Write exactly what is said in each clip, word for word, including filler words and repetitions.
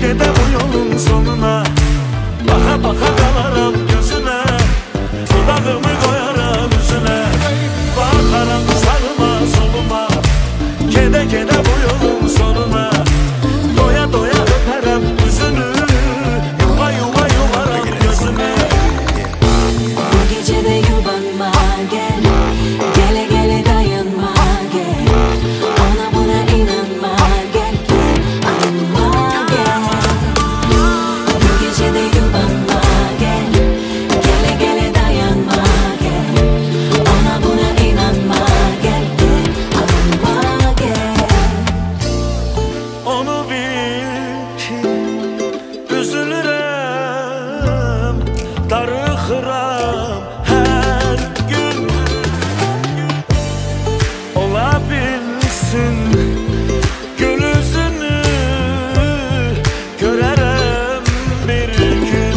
gede bu yolun sonuna, baka baka kalaram gözüne, dudağımı koyaram üstüne. Bakaram sağıma soluma, gede gede bu yolun sonuna, doya doya öperem yüzünü, yuva yuva yuvaram gözüne. Bu gece de yubanma gel, gele gele dayanma gel, ona buna inanma gel gel, anma gel. Bu gece de yubanma gel, gele gele dayanma gel, ona buna inanma gel gel, anma gel. Onu bil ki üzülürüm, darıxıram her gün. Ola bilsin gül yüzünü görərəm bir gün.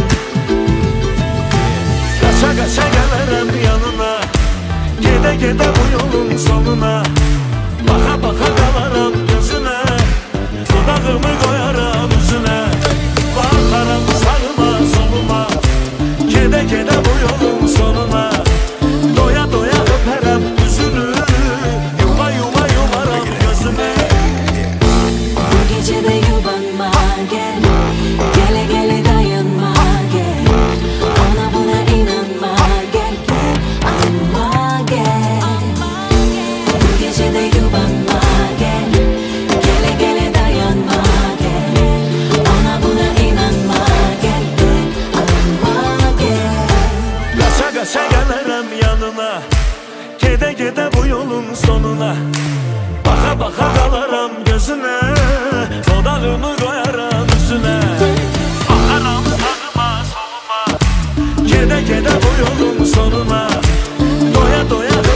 Qaça qaça gələrəm yanına, gedə gedə bu yolun sonuna, baka baka kalaram gözüne, dudağımı koyaram üstüne. Bakaram sağıma soluma, gede gede bu yolun sonuna, doya doya öperem yüzünü, yuva yuva yuvaram gözüne. Bu gece de yubanma gel, gele gele dayanma gel, ona buna inanma gel gel, anma gel. Bu gece de yubanma gel, gele gele dayanma gel, ona buna inanma gel gel, anma gel. Qaça qaça gələrəm yanına, gedə gedə bu yolun sonuna, baka baka kalaram gözüne, dudağımı koyaram üstüne. Bakaram sağıma soluma, gedə gedə bu yolun sonuna, doya doya